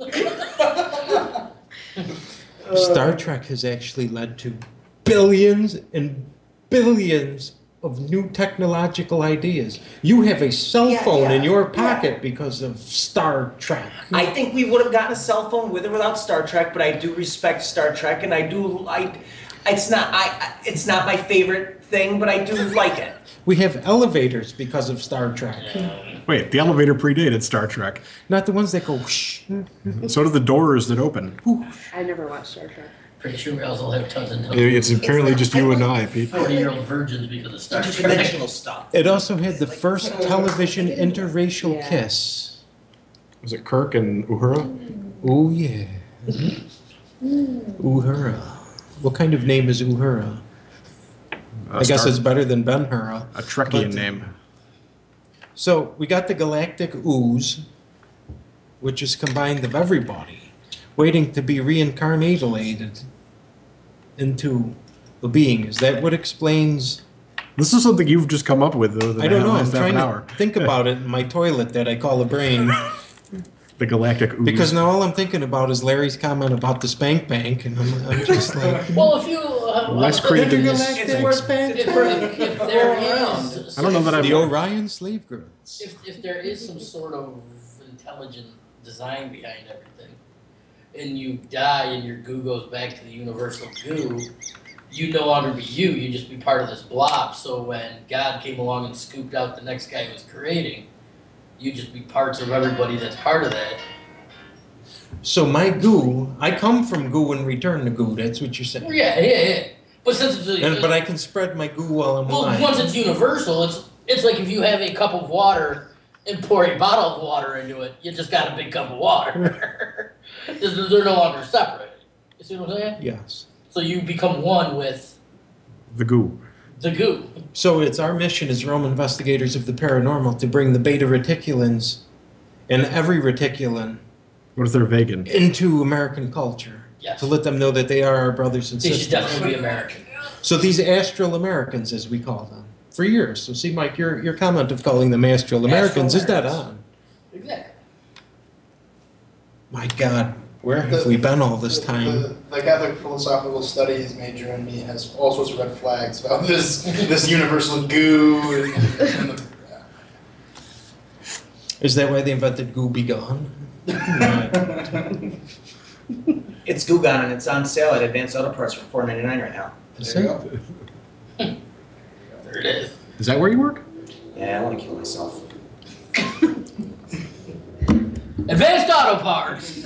killed. Star Trek has actually led to billions and billions of new technological ideas. You have a cell Yeah, phone in yeah, your yeah. pocket because of Star Trek. I think we would have gotten a cell phone with or without Star Trek, but I do respect Star Trek, and I do I. It's not I. I- It's not my favorite thing, but I do like it. We have elevators because of Star Trek. Wait, the elevator predated Star Trek. Not the ones that go whoosh. So do the doors that open. I never watched Star Trek. Pretty sure we also have tons and tons It's apparently just you and I, Pete. of forty-year-old virgins because of Star Trek. Interdimensional stuff. It also had the first television interracial Yeah. kiss. Was it Kirk and Uhura? Oh yeah. Uhura. What kind of name is Uhura? I guess Star- it's better than Ben-Hura. a Trekkian but- name. So we got the galactic ooze, which is combined of everybody, waiting to be reincarnated into a being. Is that what explains? This is something you've just come up with. Though, I don't know. I'm last half trying an to hour. think about it in my toilet that I call a brain. The galactic ooze. Because now all I'm thinking about is Larry's comment about the spank bank, and I'm, I'm just like, Well, if you uh, Wes uh, Craven's- Intergalactic It's worth- spank if, bank. if, if there is, I don't know that I've- The Orion slave girls. if, if there is some sort of intelligent design behind everything, and you die and your goo goes back to the universal goo, you'd no longer be you, you'd just be part of this blob. So when God came along and scooped out the next guy who was creating, you'd just be parts of everybody that's part of that. So my goo, I come from goo and return to goo. That's what you're saying. Well, yeah, yeah, yeah. But since it's a, And, but I can spread my goo while I'm well, alive. once it's universal, it's it's like if you have a cup of water and pour a bottle of water into it, you just got a big cup of water. they're, they're no longer separate. You see what I'm saying? Yes. So you become one with The goo. the goo. So it's our mission as Rome investigators of the paranormal to bring the beta reticulans and every reticulan What if they're vegan? into American culture. Yes. To let them know that they are our brothers and They should sisters. definitely be American. So these astral Americans, as we call them, for years. So see, Mike, your your comment of calling them astral Americans is dead on. Exactly. My God, where have we been all this time? The, the Catholic Philosophical Studies major in me has all sorts of red flags about this this universal goo. And, and the, yeah. Is that why they invented Goo Be Gone? It's Goo Gone and it's on sale at Advanced Auto Parts for four ninety-nine right now. There you go. There it is. Is that where you work? Yeah, I want to kill myself. Advanced Auto Parts.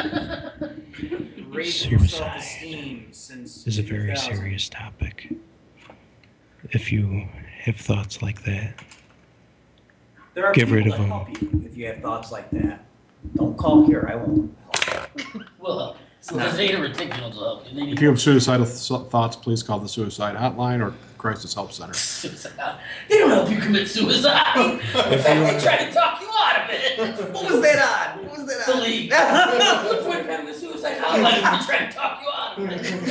Raising self-esteem since Is a very two thousand. serious topic. If you have thoughts like that, There are Get people rid of that them. help you if you have thoughts like that. Don't call here. I won't help. Well, so this ain't a ridiculous help. They need If you have suicidal th- thoughts, please call the Suicide Hotline or Crisis Help Center. suicide. They don't help you commit suicide. In fact, they try to talk you out of it. What was that on? What was that The on? league. The point of having the suicide hotline is to try to talk you out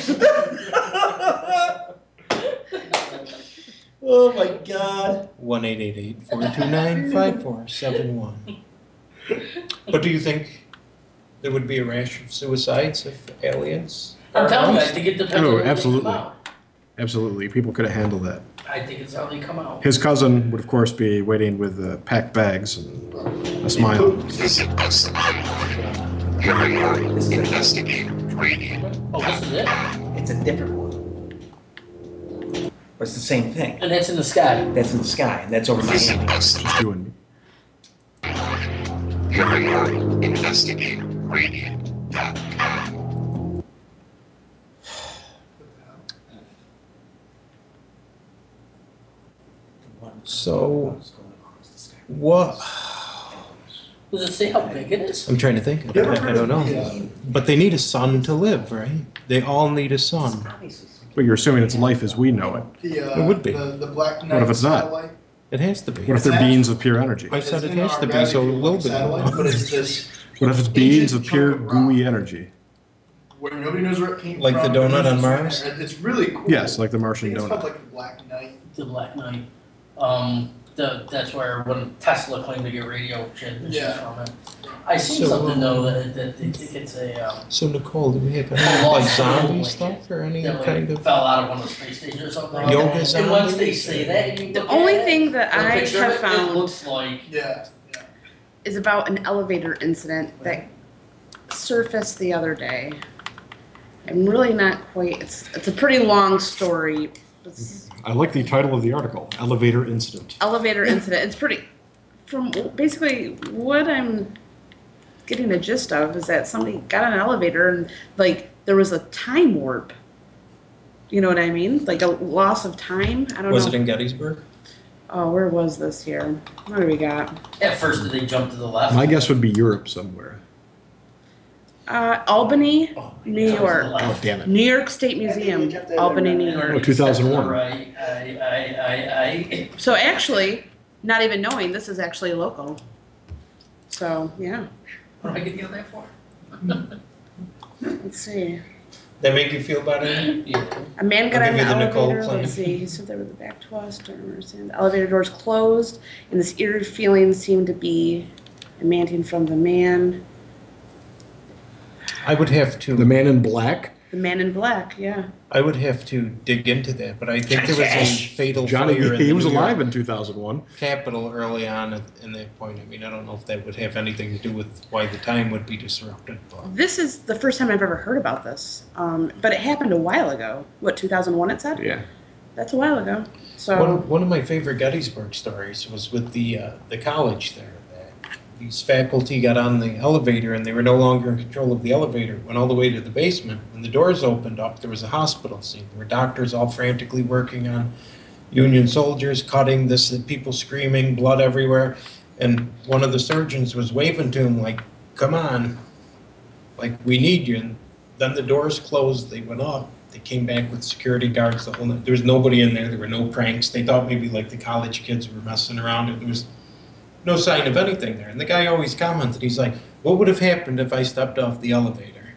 of it. Oh my God. one eight eight eight, four two nine, five four seven one. But do you think there would be a rash of suicides if aliens? I'm telling you, I think it depends Oh, on how they absolutely. come out. Absolutely. People could have handled that. I think it's how they come out. His cousin would, of course, be waiting with uh, packed bags and a smile. Visit us online. Paranormal Investigator Radio. Oh, this is it? It's a different one. But it's the same thing. And that's in the sky. That's in the sky, and that's over Visit Miami. us Just you and me. Paranormal Investigator Radio. dot com. So, what? Does it say how big it is? I'm trying to think. I, I don't know. But they need a sun to live, right? They all need a sun. But you're assuming it's life as we know it. The, uh, It would be. The, the Black Knight What if it's not? satellite. It has to be. What if they're beings of pure energy? I said It's it in has our to be, so it will be. satellite, but it's this What if it's beings of pure gooey energy? where nobody knows where it came Like from. the donut nobody on knows where it Mars? came from. It's really cool. Yes, like the I Martian think it's called donut. like the Black Knight. The Black Knight. Um, the, that's where when Tesla claimed to get radio shit Yeah. from it. I seen So, something um, though that, that it, it's a um, So, Nicole, do we have any Oh, like lost zombie soul, stuff or any that like kind of fell out of one of the space stations or something. yoga And once they zombies? say that, and you The look only at it, thing that the I picture of have it, it found looks like Yeah. Yeah. is about an elevator incident that surfaced the other day. I'm really not quite, it's, it's a pretty long story. It's I like the title of the article, Elevator Incident. elevator incident. It's pretty, from basically what I'm getting the gist of is that somebody got on an elevator and like there was a time warp. You know what I mean? Like a loss of time. I don't Was know. it in Gettysburg? Oh, where was this here? What do we got? at first did they jump to the left? My guess would be Europe somewhere. Uh, Albany, Oh, New jump to the York. left. Oh, damn it. New York State Museum, Albany, New In York. order Oh, to get two thousand one. to the Right, I, I, I, I, So actually, not even knowing, this is actually local. So, yeah, what am I getting on that for? let's see. That make you feel better? Yeah. A man got I'll on give the you the Nicole elevator, plan. let's see, he stood there with the back to us, don't understand. The elevator doors closed, and this eerie feeling seemed to be emanating from the man. I would have to. The man in black? The Man in Black, yeah. I would have to dig into that, but I think there was a Cash. fatal Johnny, fire in he the was New alive York in two thousand one. Capitol early on at, in that point. I mean, I don't know if that would have anything to do with why the time would be disrupted, but This is the first time I've ever heard about this. Um, but it happened a while ago. What, two thousand one it said? Yeah. That's a while ago. So, one, one of my favorite Gettysburg stories was with the uh, the college there. These faculty got on the elevator and they were no longer in control of the elevator. Went all the way to the basement. When the doors opened up, there was a hospital scene. There were doctors all frantically working on Union soldiers, cutting this, people screaming, blood everywhere. And one of the surgeons was waving to him like, "Come on, like we need you." And then the doors closed. They went up. They came back with security guards. The whole night. There was nobody in there. There were no pranks. They thought maybe like the college kids were messing around. And there was no sign of anything there. And the guy always commented, he's like, "What would have happened if I stepped off the elevator?"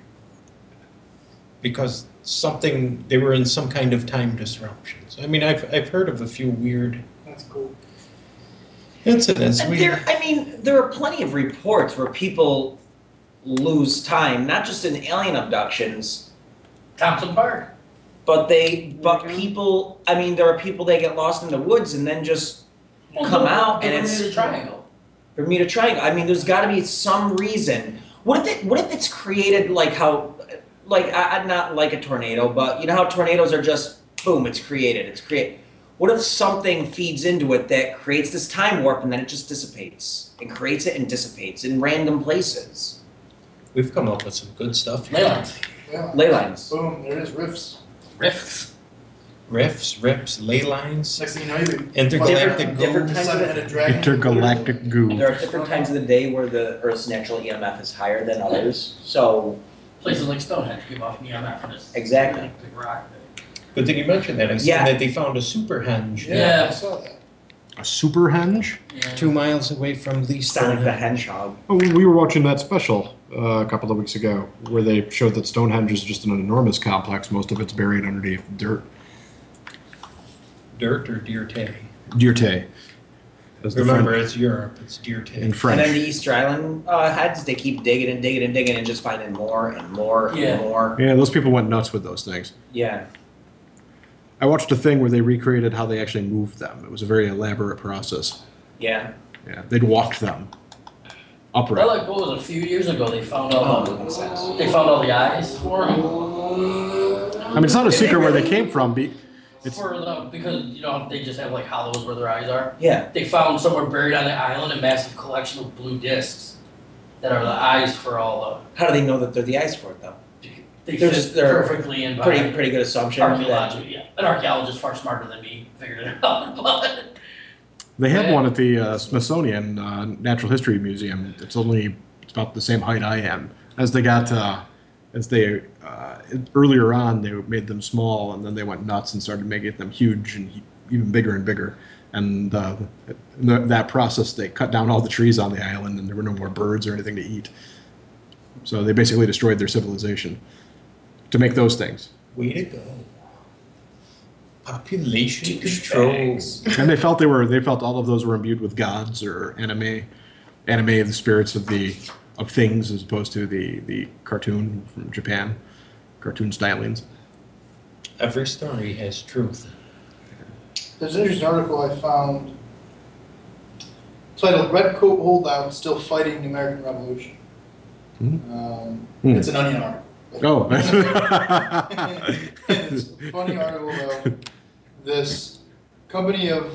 Because something, they were in some kind of time disruptions. I mean, I've, I've heard of a few weird That's cool. incidents. And We, there, I mean, there are plenty of reports where people lose time, not just in alien abductions, Thompson Park. but they, but Yeah. people, I mean, there are people that get lost in the woods and then just Well, come the- out the and it's Bermuda Triangle. Bermuda Triangle. I mean, there's got to be some reason. What if it? What if it's created like how, like I, I- not like a tornado, but you know how tornadoes are just boom, it's created, it's created. What if something feeds into it that creates this time warp and then it just dissipates and creates it and dissipates in random places? we've come up with some good stuff here. Leyland. Yeah. Ley lines. Boom, there it is, riffs. Rifts. Riffs, rips, ley lines, Next thing you know, you intergalactic Different goals. times sun of had it. a dragon. Intergalactic goo. There are different times of the day where the Earth's natural E M F is higher than others. So Places like Stonehenge give off E M F for this. Exactly. Big rock. Good thing you mentioned that. I seen Yeah. that they found a super henge Yeah, Yeah. I saw that. A super henge? Yeah. two miles away from the Sonic the Stonehenge. Hedgehog. Oh, we were watching that special uh, a couple of weeks ago where they showed that Stonehenge is just an enormous complex. Most of it's buried underneath dirt. Dirt or deer tay? Dirte. As the Remember, French- it's Europe. It's deer tay. in And French. then the Easter Island uh, heads, they keep digging and digging and digging and just finding more and more Yeah. and more. Yeah, those people went nuts with those things. Yeah. I watched a thing where they recreated how they actually moved them. It was a very elaborate process. Yeah. Yeah, they'd walked them Well, upright. like, what was it, a few years ago, they found Oh, all, makes sense. they found all the eyes for them. I mean, it's not a Did they secret where they really? came from. Be, it's For the, because, you know, they just have like hollows where their eyes are. Yeah. They found somewhere buried on the island a massive collection of blue discs that are the eyes for all How do they know that they're the eyes for it though? the, they They're fit just- they're perfectly in by Pretty pretty good assumption. that- archaeology, yeah. An archaeologist far smarter than me figured it out, but. they have Yeah. one at the uh, Smithsonian uh, Natural History Museum. It's only it's about the same height I am. As they got uh, as they uh, earlier on, they made them small, and then they went nuts and started making them huge and even bigger and bigger. And uh, in the, that process, they cut down all the trees on the island, and there were no more birds or anything to eat. So they basically destroyed their civilization to make those things. Way to go. Population control. Douchebags. And they felt they were they felt all of those were imbued with gods or anime, anime of the spirits of the of things as opposed to the the cartoon from Japan, cartoon stylings. Every story has truth. There's an interesting article I found titled "Red Coat Holdout Still Fighting the American Revolution." Hmm. Um, Hmm. It's an Onion article. Oh, It's a funny article about this company of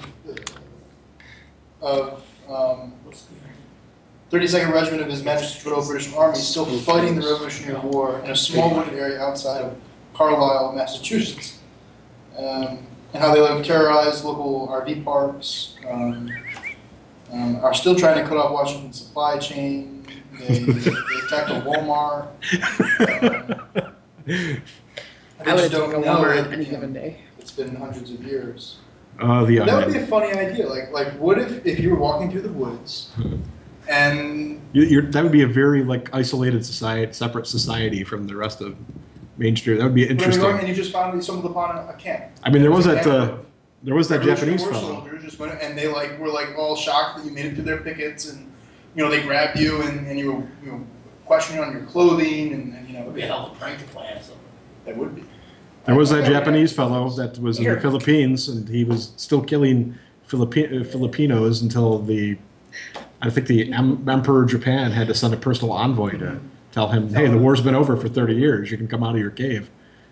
of um, thirty-second Regiment of His Majesty's Royal British Army still fighting the Revolutionary War in a small wooded area outside of Carlisle, Massachusetts, um, and how they like terrorize local R V parks, um, um, are still trying to cut off Washington's supply chain. They, they attacked a Walmart. Uh, I would just take a don't know Walmart that, any you know, given day. It's been hundreds of years. uh, the That would be onion. a funny idea. Like, like what if, if you were walking through the woods and You, you're, that would be a very like isolated society, separate society from the rest of Main Street. That would be where you're going interesting. and you just found stumbled upon a, a camp. I mean, there was There's a that camp uh, of there was that Revolutionary Japanese War fellow. soldiers just went, and they like were like all shocked that you made it through their pickets, and you know they grabbed you and, and you were you know questioning on your clothing and, and you It know would be a hell of a prank to plan something. That would be. There was that Japanese fellow that was in the Philippines, and he was still killing Philippi- uh, Filipinos until the, I think the em- Emperor of Japan had to send a personal envoy to tell him, hey, the war's been over for thirty years, you can come out of your cave.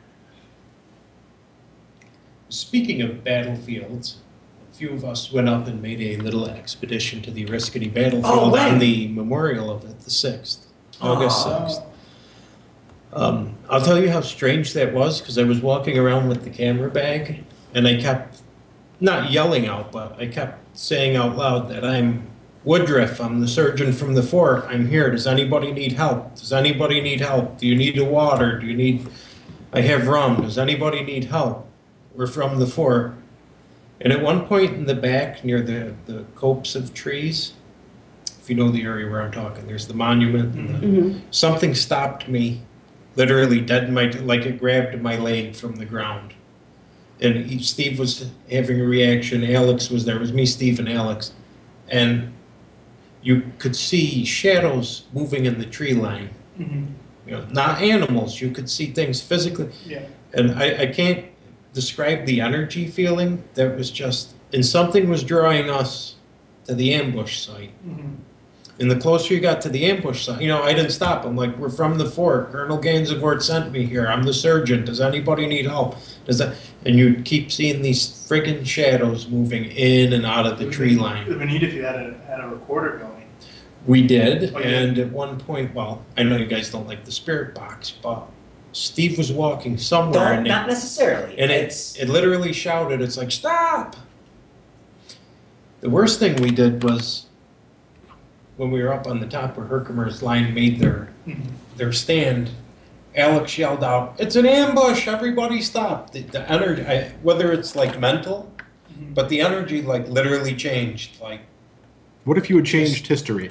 Speaking of battlefields, a few of us went up and made a little expedition to the Oriskany Oh, battlefield when? on the memorial of it, the sixth, August Aw. sixth. Um, I'll tell you how strange that was, because I was walking around with the camera bag, and I kept, not yelling out, but I kept saying out loud that I'm Woodruff, I'm the surgeon from the fort, I'm here, does anybody need help? Does anybody need help? Do you need a water? Do you need, I have rum, does anybody need help? We're from the fort. And at one point in the back, near the, the copse of trees, if you know the area where I'm talking, there's the monument, and the, Mhm. something stopped me, literally dead in my, like it grabbed my leg from the ground. And he, Steve was having a reaction, Alex was there, it was me, Steve, and Alex. And you could see shadows moving in the tree line. Mhm. You know, not animals, you could see things physically. Yeah. And I, I can't describe the energy feeling that was just, and something was drawing us to the ambush site. Mhm. And the closer you got to the ambush site, you know, I didn't stop. I'm like, we're from the fort. Colonel Gansevoort sent me here. I'm the surgeon. Does anybody need help? Does that? And you keep seeing these friggin' shadows moving in and out of the tree It line. would be neat if you had a, had a recorder going. We did, Oh, yeah. and at one point, well, I know you guys don't like the spirit box, but Steve was walking somewhere Don't, and not it, necessarily. and it's it, it literally shouted, it's like, stop! The worst thing we did was when we were up on the top where Herkimer's line made their, Mhm. their stand, Alex yelled out, it's an ambush, everybody stop. The, the energy, I, whether it's like mental, Mhm. but the energy like literally changed, like, What if you had changed history?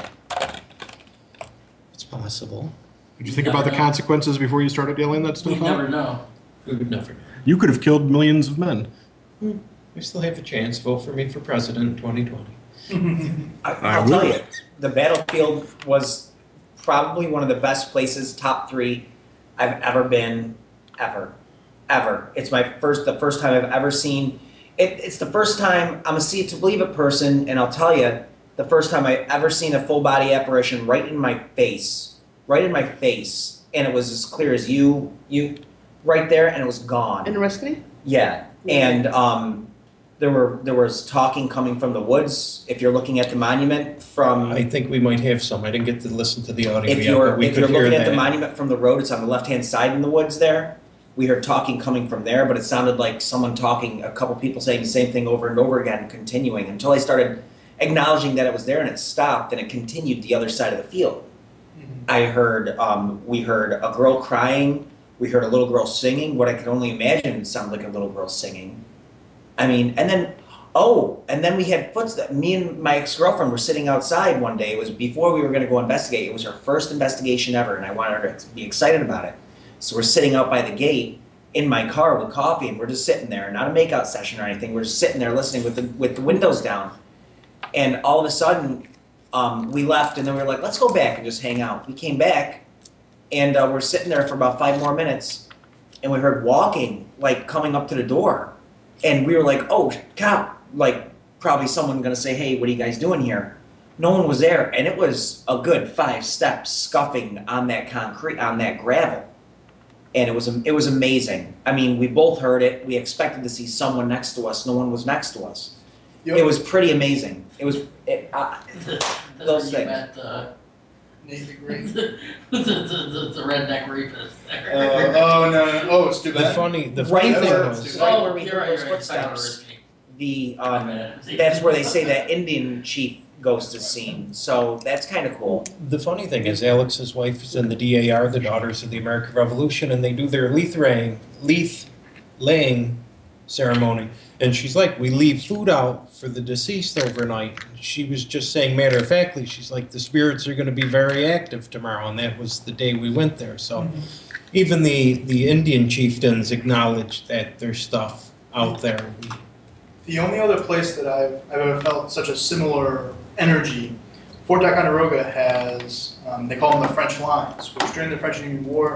it's possible. Did you think about the consequences before you started yelling that We stuff never out? know. We would never know. You could have killed millions of men. We still have a chance. Vote for me for president in twenty twenty. I, I I'll tell will. you, the battlefield was probably one of the best places, top three, I've ever been, ever, ever. It's my first, the first time I've ever seen. It, it's the first time I'm a see it to believe it person, and I'll tell you, the first time I've ever seen a full body apparition right in my face, right in my face, and it was as clear as you, you, right there, and it was gone. In Oriskany? Yeah, and um, there were there was talking coming from the woods. If you're looking at the monument from, I think we might have some. I didn't get to listen to the audio if yet, you're but we if could you're hear looking at the that. monument from the road, it's on the left hand side in the woods there. We heard talking coming from there, but it sounded like someone talking, a couple people saying the same thing over and over again, continuing until I started acknowledging that it was there, and it stopped, and it continued the other side of the field. Mhm. I heard um, we heard a girl crying. We heard a little girl singing. What I could only imagine sounded like a little girl singing. I mean, and then, oh, and then we had footsteps. Me and my ex-girlfriend were sitting outside one day. It was before we were going to go investigate. It was her first investigation ever, and I wanted her to be excited about it. So we're sitting out by the gate in my car with coffee, and we're just sitting there, not a makeout session or anything. We're just sitting there listening with the with the windows down. And all of a sudden, um, we left, and then we were like, let's go back and just hang out. We came back, and uh, we're sitting there for about five more minutes, and we heard walking, like coming up to the door. And we were like, oh, cop, like probably someone gonna say, hey, what are you guys doing here? No one was there, and it was a good five steps scuffing on that concrete, on that gravel. And it was it was amazing. I mean, we both heard it. We expected to see someone next to us. No one was next to us. Yep. It was pretty amazing. It was, it, uh, That's Those where you things. met the, Navy green. the, the, the, the redneck rapist. Uh, oh, no, no, oh, it's too The bad. funny, the Right funny thing there. was, right Oh, where we you're right, heard those you're right. footsteps, the, My um, bad. that's where they say that Indian chief ghost is seen. So that's kind of cool. the funny thing is, Alex's wife is in the D A R, the Daughters of the American Revolution, and they do their leaf laying, leaf laying ceremony. And she's like, we leave food out for the deceased overnight. She was just saying, matter of factly, she's like, the spirits are going to be very active tomorrow, and that was the day we went there. So even the, the Indian chieftains acknowledged that there's stuff out there. The only other place that I've, I've ever felt such a similar energy, Fort Ticonderoga has, um, they call them the French lines, which during the French and Indian War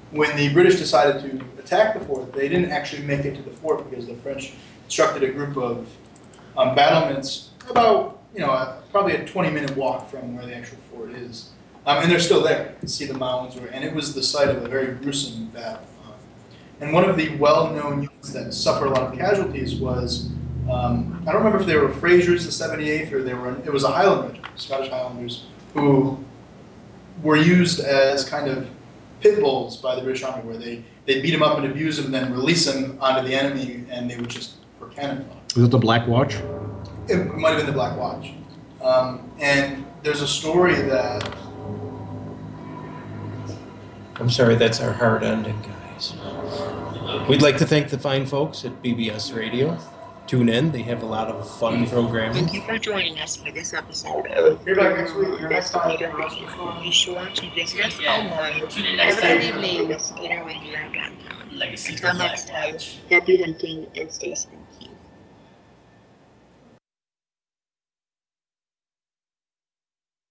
when the British decided to attack the fort, they didn't actually make it to the fort because the French constructed a group of um, battlements about, you know, a, probably a twenty minute walk from where the actual fort is. Um, and they're still there. You can see the mounds, where, and it was the site of a very gruesome battle. Um, and one of the well-known units that suffered a lot of casualties was, um, I don't remember if they were Frasers, the seventy-eighth, or they were, it was a Highland regiment, Scottish Highlanders, who were used as kind of pit bulls by the British Army, where they, they beat them up and abuse them, then release them onto the enemy, and they would just, for cannon fodder. Was it the Black Watch? It might have been the Black Watch. Um, and there's a story that, I'm sorry, that's our hard ending, guys. We'd like to thank the fine folks at B B S Radio. Tune in, they have a lot of fun programming. Thank you for joining us for this episode of Be back next week. Investigator Radio. Be sure to visit us online Tune in at next time. investigator radio dot com. Legacy Until from next Black time, Watch. happy hunting and stay safe.